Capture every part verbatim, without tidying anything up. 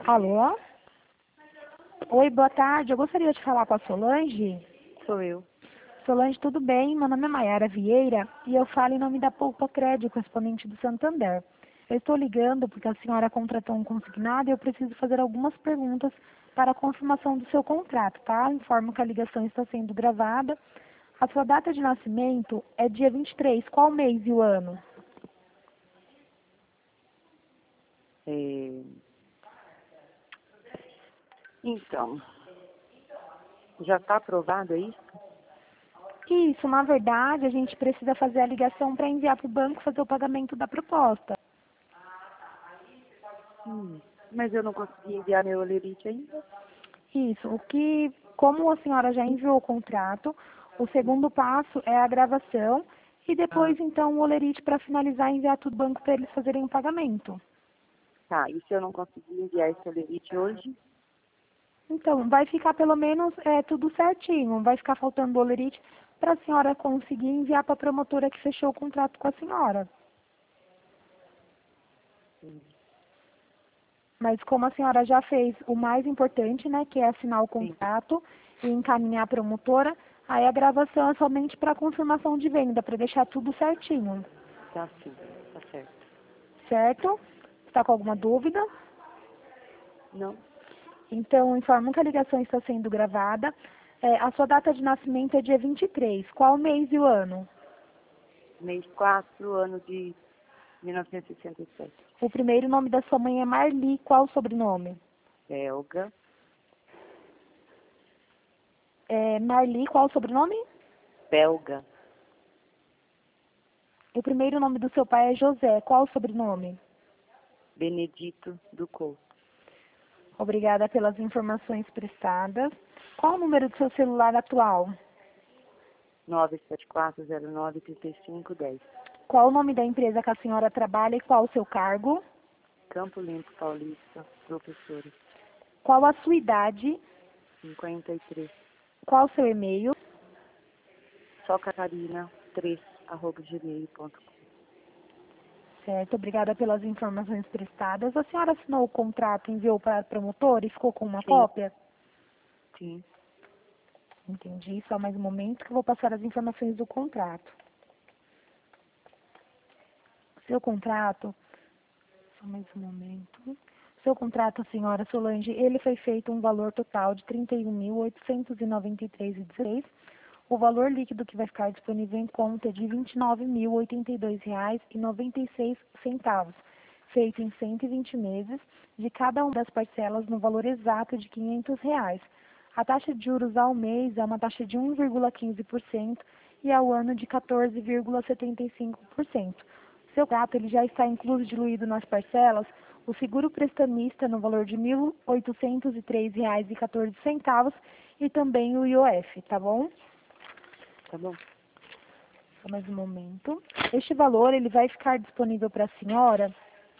Alô? Oi, boa tarde. Eu gostaria de falar com a Solange. Sou eu. Solange, tudo bem? Meu nome é Maiara Vieira e eu falo em nome da Poupa Crédito, correspondente do Santander. Eu estou ligando porque a senhora contratou um consignado e eu preciso fazer algumas perguntas para a confirmação do seu contrato, tá? Informo que a ligação está sendo gravada. A sua data de nascimento é dia vinte e três. Qual mês e o ano? É... Então, já está aprovado isso? Isso, na verdade, a gente precisa fazer a ligação para enviar para o banco fazer o pagamento da proposta. Hum, mas eu não consegui enviar meu olerite ainda. Isso, o que, como a senhora já enviou o contrato, o segundo passo é a gravação e Ah, depois, então, o olerite para finalizar e enviar tudo o banco para eles fazerem o pagamento. tá. E se eu não conseguir enviar esse olerite hoje? Então, vai ficar pelo menos é, tudo certinho, vai ficar faltando o olerite para a senhora conseguir enviar para a promotora que fechou o contrato com a senhora. Hum, Mas como a senhora já fez o mais importante, né, que é assinar o Sim, contrato e encaminhar a promotora, aí a gravação é somente para confirmação de venda, para deixar tudo certinho, tá sim, tá certo. certo? Está com alguma dúvida? Não, Então, informo que a ligação está sendo gravada. É, a sua data de nascimento é dia vinte e três. Qual mês e o ano? mês quatro, ano de mil novecentos e sessenta e sete. O primeiro nome da sua mãe é Marli. Qual o sobrenome? Belga, É, Marli, qual o sobrenome? belga, O primeiro nome do seu pai é José. Qual o sobrenome? Benedito do Couto. Obrigada pelas informações prestadas. Qual o número do seu celular atual? nove sete quatro zero nove três cinco um zero. Qual o nome da empresa que a senhora trabalha e qual o seu cargo? Campo Limpo Paulista, professora. Qual a sua idade? cinquenta e três. Qual o seu e-mail? Só Catarina três, arroba gmail ponto com. Certo, obrigada pelas informações prestadas. A senhora assinou o contrato, enviou para a promotora e ficou com uma Sim, cópia? sim. Entendi, só mais um momento que eu vou passar as informações do contrato. Seu contrato, só mais um momento. Seu contrato, senhora Solange, ele foi feito um valor total de trinta e um mil oitocentos e noventa e três reais e dezesseis centavos. O valor líquido que vai ficar disponível em conta é de vinte e nove mil e oitenta e dois reais e noventa e seis centavos, feito em cento e vinte meses, de cada uma das parcelas no valor exato de quinhentos reais. A taxa de juros ao mês é uma taxa de um vírgula quinze por cento e ao ano de quatorze vírgula setenta e cinco por cento. Seu contrato ele já está incluso diluído nas parcelas o seguro prestamista no valor de mil oitocentos e três reais e quatorze centavos e também o I O F, tá bom? Tá bom? Só mais um momento. Este valor ele vai ficar disponível para a senhora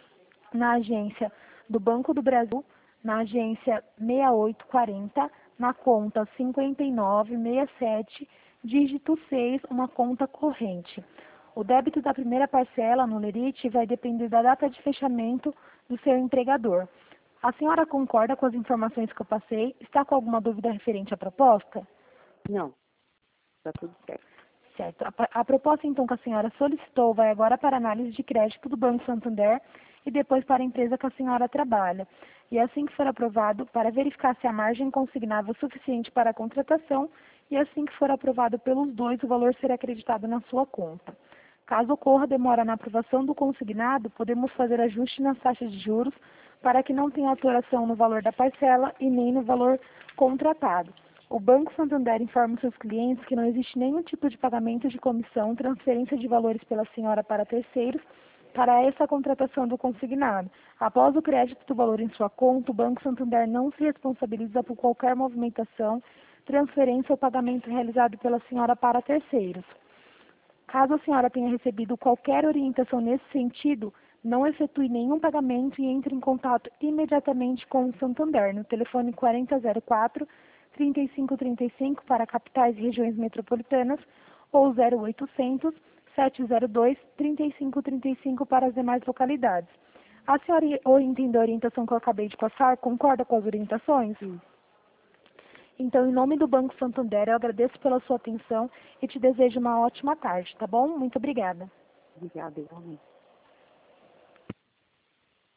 na agência do Banco do Brasil, na agência seis oito quatro zero, na conta cinquenta e nove sessenta e sete, dígito seis, uma conta corrente. O débito da primeira parcela no Lerite vai depender da data de fechamento do seu empregador. A senhora concorda com as informações que eu passei? Está com alguma dúvida referente à proposta? Não, tá tudo certo. Certo. A, pa- a proposta, então, que a senhora solicitou vai agora para análise de crédito do Banco Santander e depois para a empresa que a senhora trabalha. E assim que for aprovado, para verificar se a margem consignável é suficiente para a contratação e assim que for aprovado pelos dois, o valor será acreditado na sua conta. Caso ocorra demora na aprovação do consignado, podemos fazer ajuste nas taxas de juros para que não tenha alteração no valor da parcela e nem no valor contratado. O Banco Santander informa seus clientes que não existe nenhum tipo de pagamento de comissão, transferência de valores pela senhora para terceiros para essa contratação do consignado. Após o crédito do valor em sua conta, o Banco Santander não se responsabiliza por qualquer movimentação, transferência ou pagamento realizado pela senhora para terceiros. Caso a senhora tenha recebido qualquer orientação nesse sentido, não efetue nenhum pagamento e entre em contato imediatamente com o Santander no telefone quarenta zero quatro, trinta e cinco trinta e cinco para capitais e regiões metropolitanas ou zero oitocentos, sete zero dois, trinta e cinco trinta e cinco para as demais localidades. A senhora ou entendeu a orientação que eu acabei de passar? Concorda com as orientações? Sim. Então, em nome do Banco Santander, eu agradeço pela sua atenção e te desejo uma ótima tarde, tá bom? Muito obrigada. Obrigada, igualmente.